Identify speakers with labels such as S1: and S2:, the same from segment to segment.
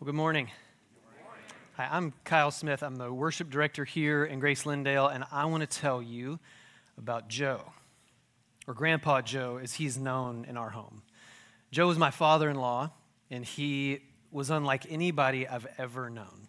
S1: Well, good morning. Hi, I'm Kyle Smith. I'm the worship director here in Grace Lindale, and I want to tell you about Joe, or Grandpa Joe, as he's known in our home. Joe was my father-in-law, and he was unlike anybody I've ever known.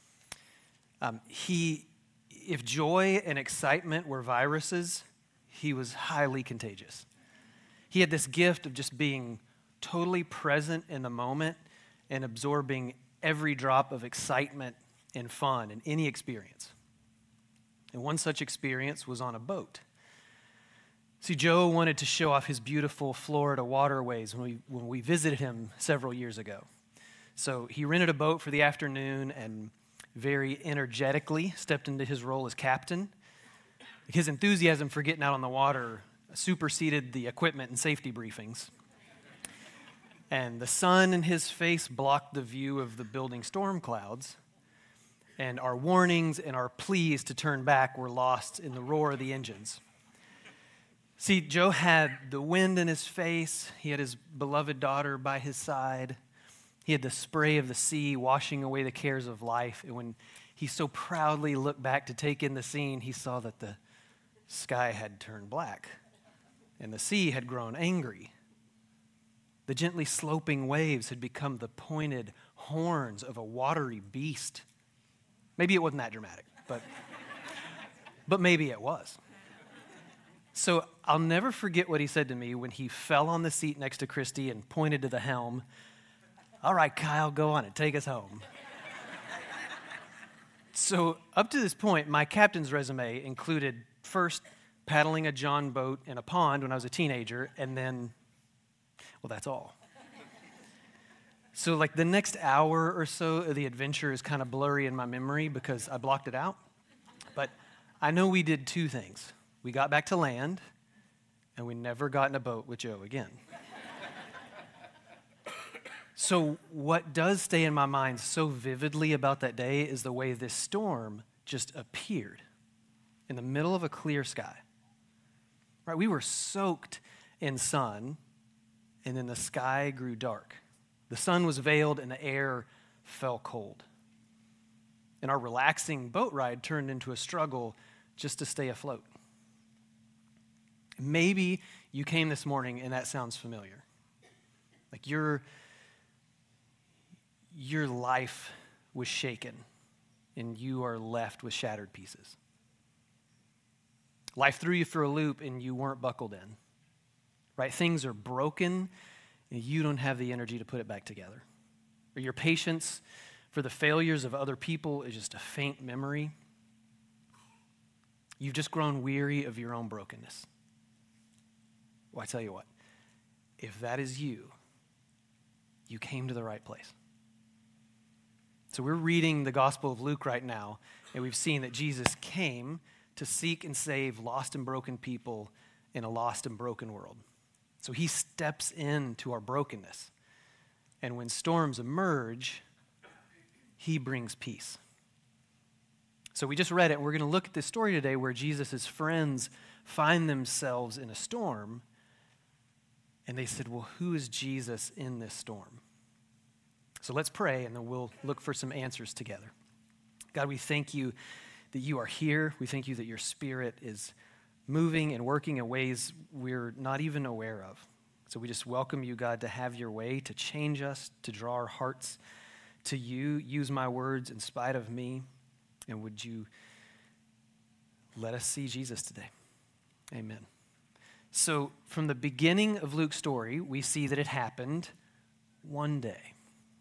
S1: If joy and excitement were viruses, he was highly contagious. He had this gift of just being totally present in the moment and absorbing every drop of excitement and fun in any experience. And one such experience was on a boat. See, Joe wanted to show off his beautiful Florida waterways when we visited him several years ago. So he rented a boat for the afternoon and very energetically stepped into his role as captain. His enthusiasm for getting out on the water superseded the equipment and safety briefings. And the sun in his face blocked the view of the building storm clouds. And our warnings and our pleas to turn back were lost in the roar of the engines. See, Joe had the wind in his face. He had his beloved daughter by his side. He had the spray of the sea washing away the cares of life. And when he so proudly looked back to take in the scene, he saw that the sky had turned black and the sea had grown angry. The gently sloping waves had become the pointed horns of a watery beast. Maybe it wasn't that dramatic, but maybe it was. So I'll never forget what he said to me when he fell on the seat next to Christy and pointed to the helm. "All right, Kyle, go on and take us home." So up to this point, my captain's resume included first paddling a John boat in a pond when I was a teenager, and then, well, that's all. So like the next hour or so of the adventure is kind of blurry in my memory because I blocked it out. But I know we did two things. We got back to land, and we never got in a boat with Joe again. So what does stay in my mind so vividly about that day is the way this storm just appeared in the middle of a clear sky. Right? We were soaked in sun, and then the sky grew dark. The sun was veiled and the air fell cold. And our relaxing boat ride turned into a struggle just to stay afloat. Maybe you came this morning and that sounds familiar. Like your life was shaken and you are left with shattered pieces. Life threw you for a loop and you weren't buckled in. Right? Things are broken and you don't have the energy to put it back together. Or your patience for the failures of other people is just a faint memory. You've just grown weary of your own brokenness. Well, I tell you what, if that is you, you came to the right place. So we're reading the Gospel of Luke right now, and we've seen that Jesus came to seek and save lost and broken people in a lost and broken world. So he steps into our brokenness. And when storms emerge, he brings peace. So we just read it, and we're going to look at this story today where Jesus' friends find themselves in a storm. And they said, well, who is Jesus in this storm? So let's pray, and then we'll look for some answers together. God, we thank you that you are here. We thank you that your Spirit is moving and working in ways we're not even aware of. So we just welcome you, God, to have your way, to change us, to draw our hearts to you. Use my words in spite of me. And would you let us see Jesus today? Amen. So from the beginning of Luke's story, we see that it happened one day.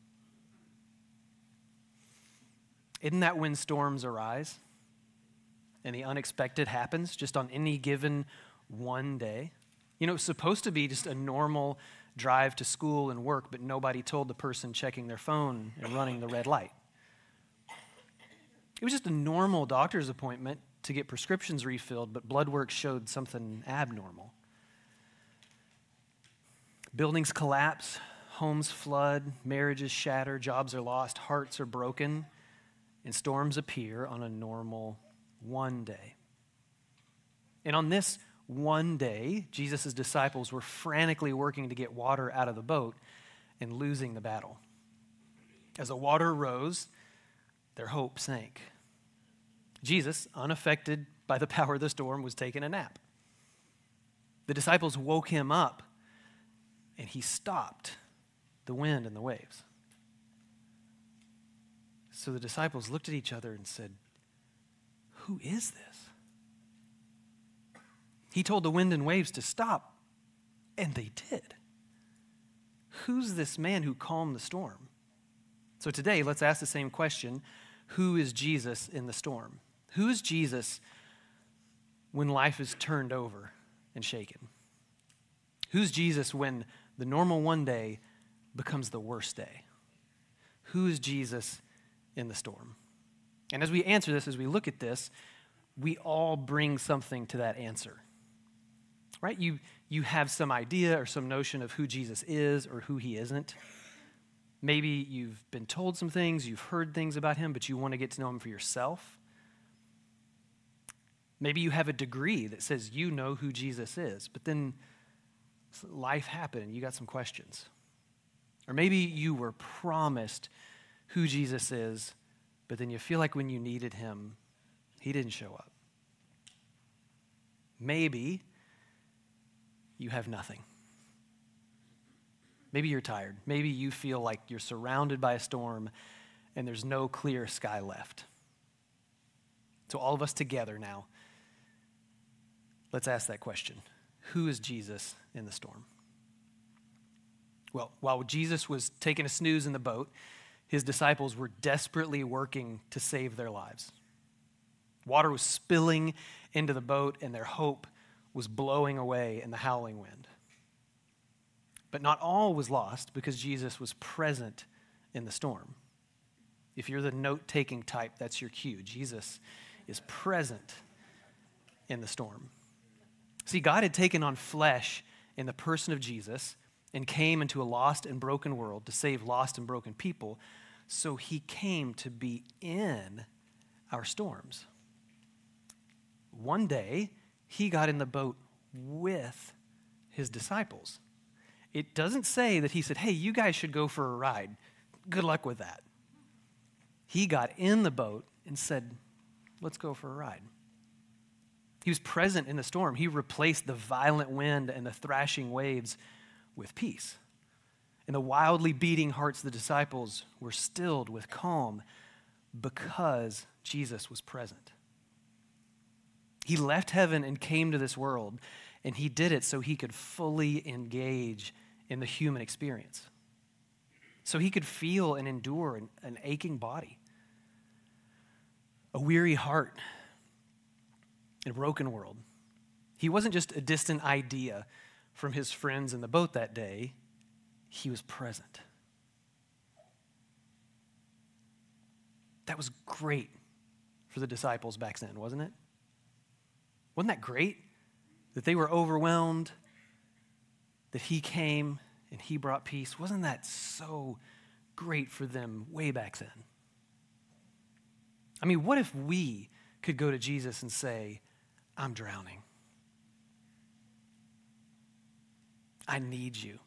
S1: Isn't that when storms arise and the unexpected happens just on any given one day? You know, it's supposed to be just a normal drive to school and work, but nobody told the person checking their phone and running the red light. It was just a normal doctor's appointment to get prescriptions refilled, but blood work showed something abnormal. Buildings collapse, homes flood, marriages shatter, jobs are lost, hearts are broken, and storms appear on a normal one day. And on this one day, Jesus' disciples were frantically working to get water out of the boat and losing the battle. As the water rose, their hope sank. Jesus, unaffected by the power of the storm, was taking a nap. The disciples woke him up, and he stopped the wind and the waves. So the disciples looked at each other and said, "Who is this?" He told the wind and waves to stop, and they did. Who's this man who calmed the storm? So today, let's ask the same question. Who is Jesus in the storm? Who is Jesus when life is turned over and shaken? Who's Jesus when the normal one day becomes the worst day? Who is Jesus in the storm? And as we answer this, as we look at this, we all bring something to that answer. Right? You have some idea or some notion of who Jesus is or who he isn't. Maybe you've been told some things, you've heard things about him, but you want to get to know him for yourself. Maybe you have a degree that says you know who Jesus is, but then life happened and you got some questions. Or maybe you were promised who Jesus is, but then you feel like when you needed him, he didn't show up. Maybe you have nothing. Maybe you're tired. Maybe you feel like you're surrounded by a storm and there's no clear sky left. So all of us together now, let's ask that question. Who is Jesus in the storm? Well, while Jesus was taking a snooze in the boat, his disciples were desperately working to save their lives. Water was spilling into the boat and their hope was blowing away in the howling wind. But not all was lost because Jesus was present in the storm. If you're the note-taking type, that's your cue. Jesus is present in the storm. See, God had taken on flesh in the person of Jesus and came into a lost and broken world to save lost and broken people. So he came to be in our storms. One day, he got in the boat with his disciples. It doesn't say that he said, "Hey, you guys should go for a ride. Good luck with that." He got in the boat and said, "Let's go for a ride." He was present in the storm. He replaced the violent wind and the thrashing waves with peace. And the wildly beating hearts of the disciples were stilled with calm because Jesus was present. He left heaven and came to this world, and he did it so he could fully engage in the human experience. So he could feel and endure an aching body, a weary heart, and a broken world. He wasn't just a distant idea from his friends in the boat that day. He was present. That was great for the disciples back then, wasn't it? Wasn't that great? That they were overwhelmed, that he came and he brought peace. Wasn't that so great for them way back then? I mean, what if we could go to Jesus and say, "I'm drowning. I need you."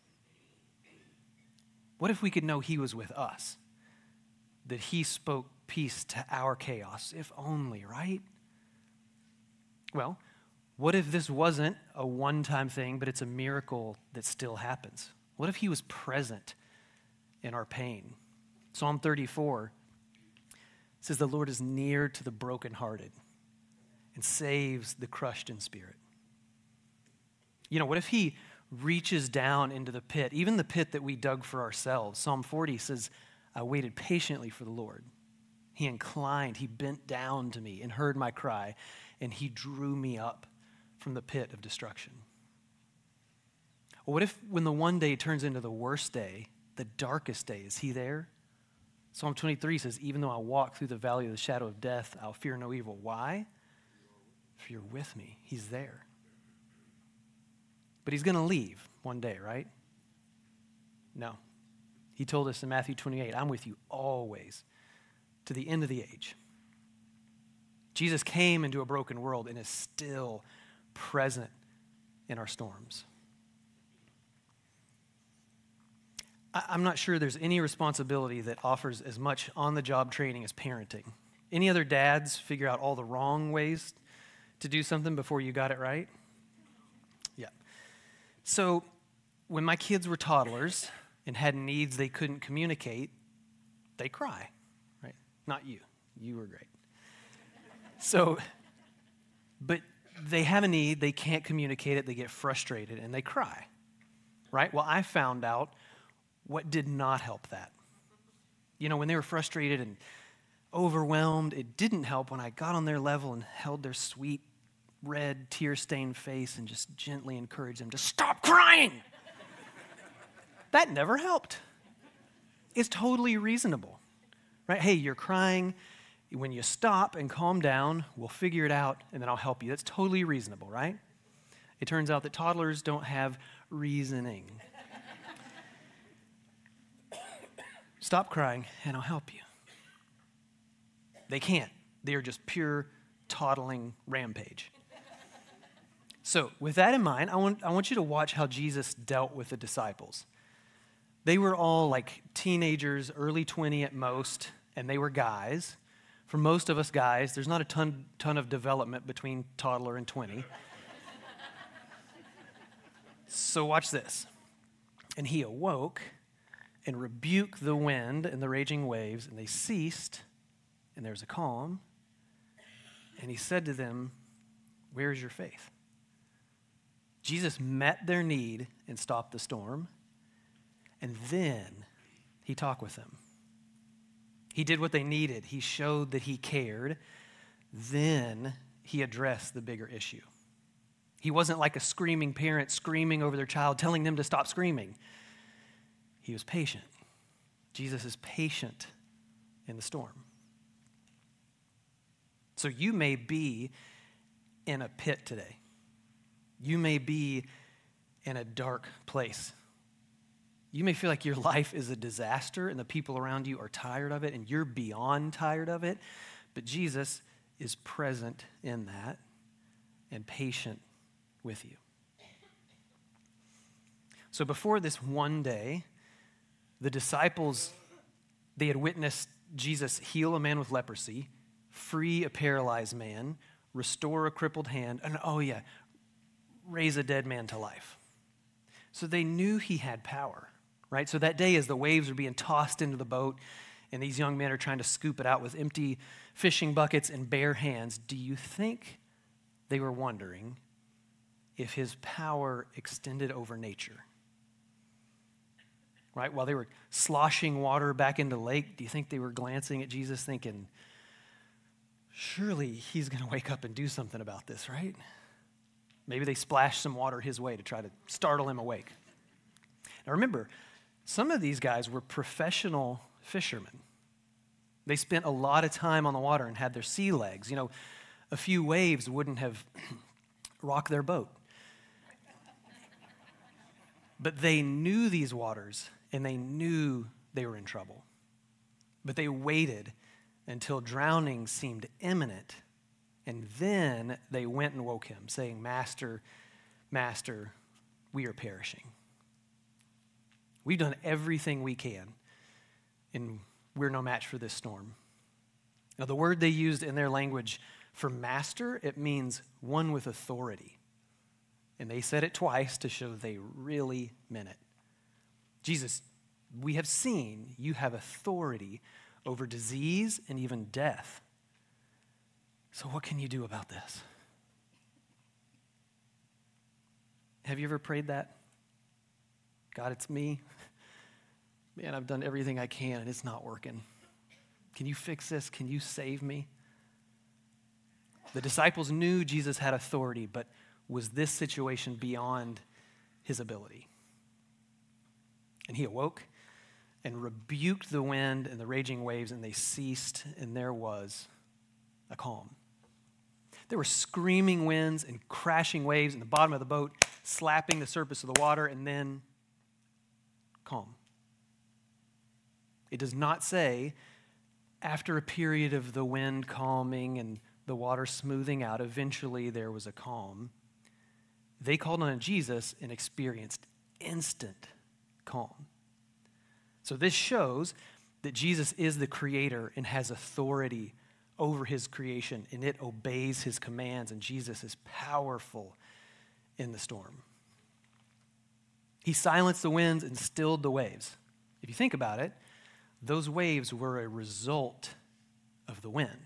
S1: What if we could know he was with us? That he spoke peace to our chaos, if only, right? Well, what if this wasn't a one-time thing, but it's a miracle that still happens? What if he was present in our pain? Psalm 34 says, "The Lord is near to the brokenhearted and saves the crushed in spirit." You know, what if he reaches down into the pit, even the pit that we dug for ourselves? Psalm 40 says, "I waited patiently for the Lord. He inclined, he bent down to me and heard my cry, and he drew me up from the pit of destruction." Well, what if when the one day turns into the worst day, the darkest day, is he there? Psalm 23 says, "Even though I walk through the valley of the shadow of death, I'll fear no evil." Why? For you're with me. He's there. But he's going to leave one day, right? No. He told us in Matthew 28, "I'm with you always to the end of the age." Jesus came into a broken world and is still present in our storms. I'm not sure there's any responsibility that offers as much on-the-job training as parenting. Any other dads figure out all the wrong ways to do something before you got it right? Yeah. So when my kids were toddlers and had needs they couldn't communicate, they cry, right? Not you. You were great. So, but they have a need, they can't communicate it, they get frustrated, and they cry, right? Well, I found out what did not help that. You know, when they were frustrated and overwhelmed, it didn't help when I got on their level and held their sweet, red, tear-stained face and just gently encouraged them to stop crying. That never helped. It's totally reasonable, right? Hey, you're crying. When you stop and calm down, we'll figure it out, and then I'll help you. That's totally reasonable, right? It turns out that toddlers don't have reasoning. Stop crying, and I'll help you. They can't. They are just pure toddling rampage. So with that in mind, I want you to watch how Jesus dealt with the disciples. They were all like teenagers, early 20 at most, and they were guys. For most of us guys, there's not a ton of development between toddler and 20. So watch this. And he awoke and rebuked the wind and the raging waves, and they ceased, and there was a calm. And he said to them, "Where is your faith?" Jesus met their need and stopped the storm, and then he talked with them. He did what they needed. He showed that he cared. Then he addressed the bigger issue. He wasn't like a screaming parent screaming over their child, telling them to stop screaming. He was patient. Jesus is patient in the storm. So you may be in a pit today. You may be in a dark place. You may feel like your life is a disaster and the people around you are tired of it and you're beyond tired of it, but Jesus is present in that and patient with you. So before this one day, the disciples, they had witnessed Jesus heal a man with leprosy, free a paralyzed man, restore a crippled hand, and raise a dead man to life. So they knew he had power. Right? So that day as the waves are being tossed into the boat and these young men are trying to scoop it out with empty fishing buckets and bare hands, do you think they were wondering if his power extended over nature? Right? While they were sloshing water back into the lake, do you think they were glancing at Jesus thinking, surely he's going to wake up and do something about this, right? Maybe they splashed some water his way to try to startle him awake. Now remember, some of these guys were professional fishermen. They spent a lot of time on the water and had their sea legs. You know, a few waves wouldn't have rocked their boat. But they knew these waters and they knew they were in trouble. But they waited until drowning seemed imminent, and then they went and woke him, saying, "Master, Master, we are perishing." We've done everything we can, and we're no match for this storm. Now, the word they used in their language for master, it means one with authority. And they said it twice to show they really meant it. Jesus, we have seen you have authority over disease and even death. So what can you do about this? Have you ever prayed that? God, it's me. Man, I've done everything I can and it's not working. Can you fix this? Can you save me? The disciples knew Jesus had authority, but was this situation beyond his ability? And he awoke and rebuked the wind and the raging waves, and they ceased, and there was a calm. There were screaming winds and crashing waves in the bottom of the boat, slapping the surface of the water, and then calm. It does not say, after a period of the wind calming and the water smoothing out, eventually there was a calm. They called on Jesus and experienced instant calm. So this shows that Jesus is the creator and has authority over his creation, and it obeys his commands, and Jesus is powerful in the storm. He silenced the winds and stilled the waves. If you think about it, those waves were a result of the wind.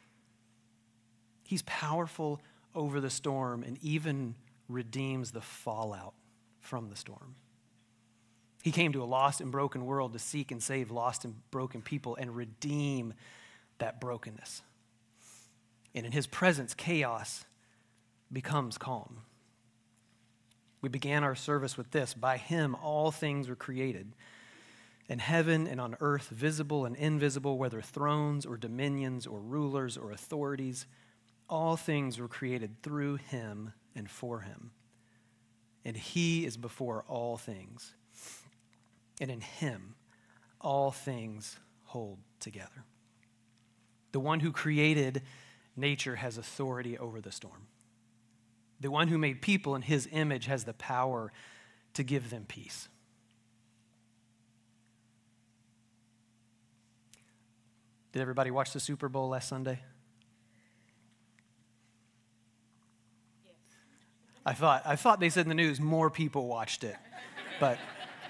S1: He's powerful over the storm and even redeems the fallout from the storm. He came to a lost and broken world to seek and save lost and broken people and redeem that brokenness. And in his presence, chaos becomes calm. We began our service with this: by him all things were created, in heaven and on earth, visible and invisible, whether thrones or dominions or rulers or authorities. All things were created through him and for him. And he is before all things. And in him, all things hold together. The one who created nature has authority over the storm. The one who made people in his image has the power to give them peace. Did everybody watch the Super Bowl last Sunday?
S2: Yes.
S1: I thought they said in the news more people watched it, but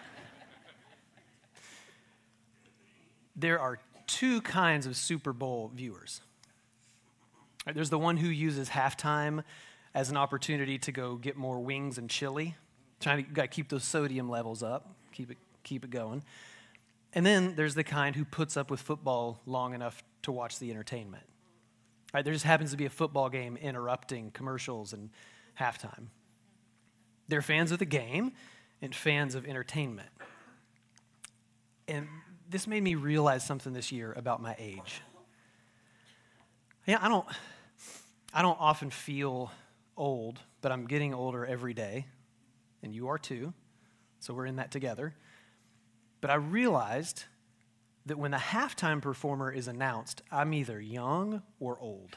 S1: there are two kinds of Super Bowl viewers. There's the one who uses halftime as an opportunity to go get more wings and chili, trying to gotta keep those sodium levels up, keep it going. And then there's the kind who puts up with football long enough to watch the entertainment. Right, there just happens to be a football game interrupting commercials and halftime. They're fans of the game and fans of entertainment. And this made me realize something this year about my age. Yeah, I don't often feel old, but I'm getting older every day, and you are too, so we're in that together. But I realized that when the halftime performer is announced, I'm either young or old.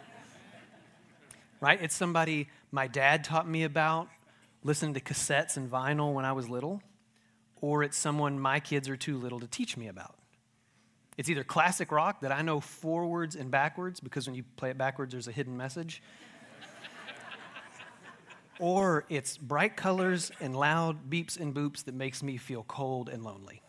S1: Right? It's somebody my dad taught me about, listening to cassettes and vinyl when I was little, or it's someone my kids are too little to teach me about. It's either classic rock that I know forwards and backwards, because when you play it backwards, there's a hidden message. Or it's bright colors and loud beeps and boops that makes me feel cold and lonely.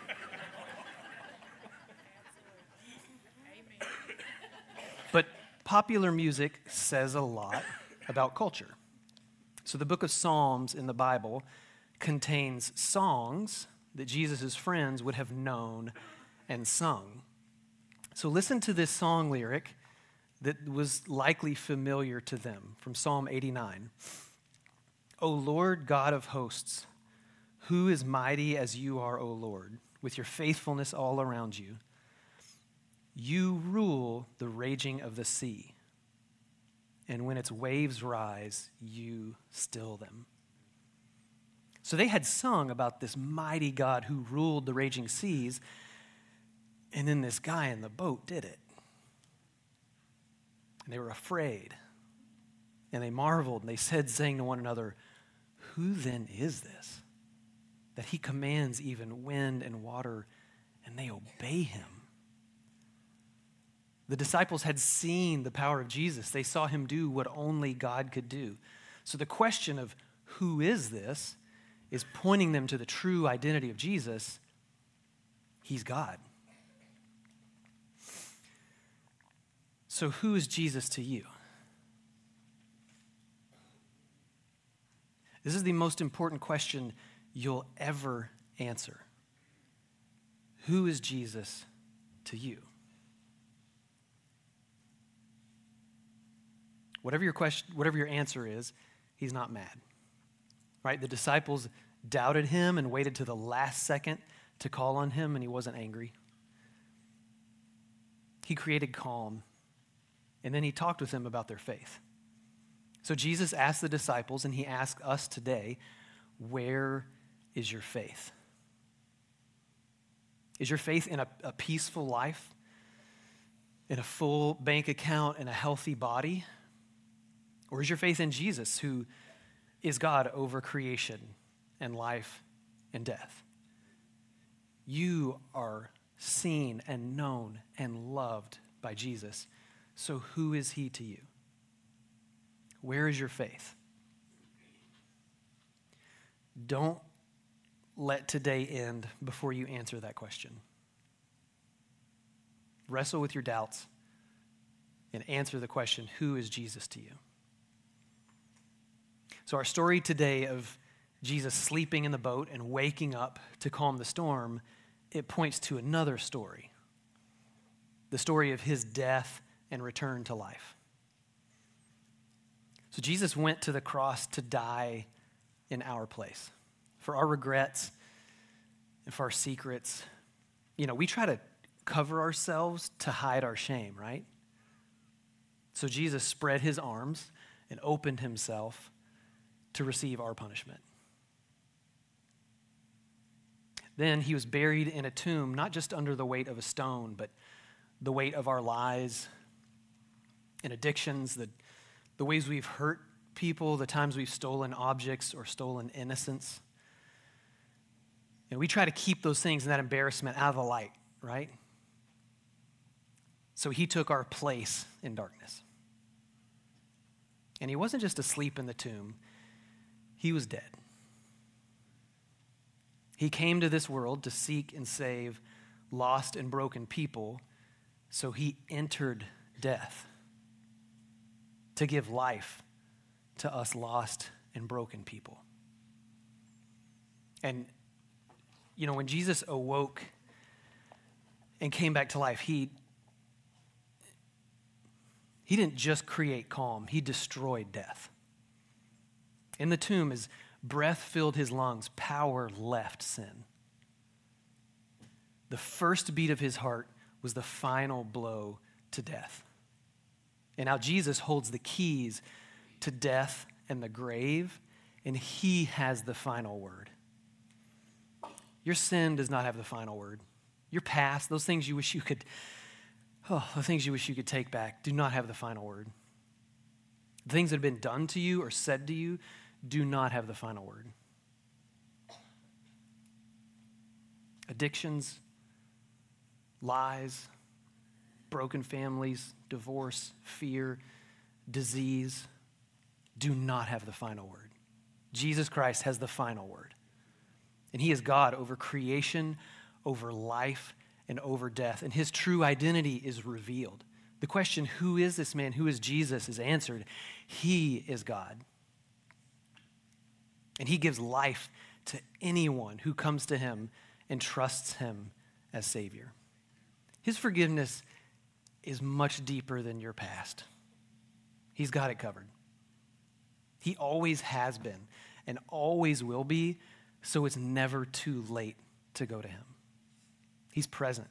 S1: But popular music says a lot about culture. So the book of Psalms in the Bible contains songs that Jesus' friends would have known and sung. So listen to this song lyric that was likely familiar to them from Psalm 89. O Lord God of hosts, who is mighty as you are, O Lord, with your faithfulness all around you? You rule the raging of the sea, and when its waves rise, you still them. So they had sung about this mighty God who ruled the raging seas, and then this guy in the boat did it. And they were afraid, and they marveled, and they said, saying to one another, who then is this, that he commands even wind and water, and they obey him? The disciples had seen the power of Jesus. They saw him do what only God could do. So the question of who is this is pointing them to the true identity of Jesus. He's God. So who is Jesus to you? This is the most important question you'll ever answer. Who is Jesus to you? Whatever your answer is, he's not mad. Right? The disciples doubted him and waited to the last second to call on him, and he wasn't angry. He created calm, and then he talked with them about their faith. So Jesus asked the disciples, and he asked us today, where is your faith? Is your faith in a peaceful life, in a full bank account, and a healthy body? Or is your faith in Jesus, who is God over creation and life and death? You are seen and known and loved by Jesus. So who is he to you? Where is your faith? Don't let today end before you answer that question. Wrestle with your doubts and answer the question, who is Jesus to you? So our story today of Jesus sleeping in the boat and waking up to calm the storm, it points to another story, the story of his death and return to life. So Jesus went to the cross to die in our place, for our regrets and for our secrets. You know, we try to cover ourselves to hide our shame, right? So Jesus spread his arms and opened himself to receive our punishment. Then he was buried in a tomb, not just under the weight of a stone, but the weight of our lies and addictions, the ways we've hurt people, the times we've stolen objects or stolen innocence. And we try to keep those things and that embarrassment out of the light, right? So he took our place in darkness. And he wasn't just asleep in the tomb, he was dead. He came to this world to seek and save lost and broken people, so he entered death to give life to us lost and broken people. And, you know, when Jesus awoke and came back to life, he didn't just create calm, he destroyed death. In the tomb, as breath filled his lungs, power left sin. The first beat of his heart was the final blow to death. And now Jesus holds the keys to death and the grave, and he has the final word. Your sin does not have the final word. Your past, those things you wish you could, the things you wish you could take back, do not have the final word. The things that have been done to you or said to you do not have the final word. Addictions, lies, broken families, divorce, fear, disease do not have the final word. Jesus Christ has the final word. And he is God over creation, over life, and over death. And his true identity is revealed. The question, who is this man? Who is Jesus? Is answered. He is God. And he gives life to anyone who comes to him and trusts him as Savior. His forgiveness is much deeper than your past. He's got it covered. He always has been and always will be, so it's never too late to go to him. He's present.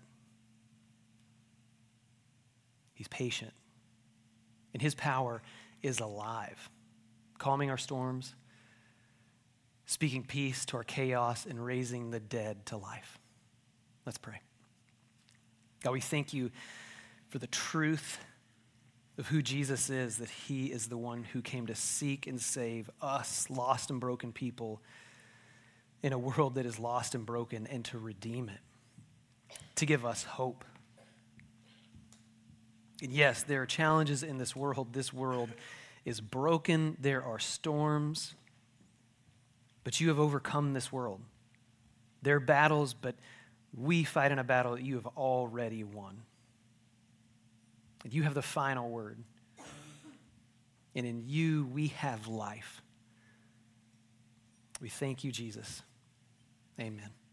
S1: He's patient. And his power is alive, calming our storms, speaking peace to our chaos, and raising the dead to life. Let's pray. God, we thank you for the truth of who Jesus is, that he is the one who came to seek and save us, lost and broken people, in a world that is lost and broken, and to redeem it, to give us hope. And yes, there are challenges in this world. This world is broken. There are storms. But you have overcome this world. There are battles, but we fight in a battle that you have already won. And you have the final word. And in you, we have life. We thank you, Jesus. Amen.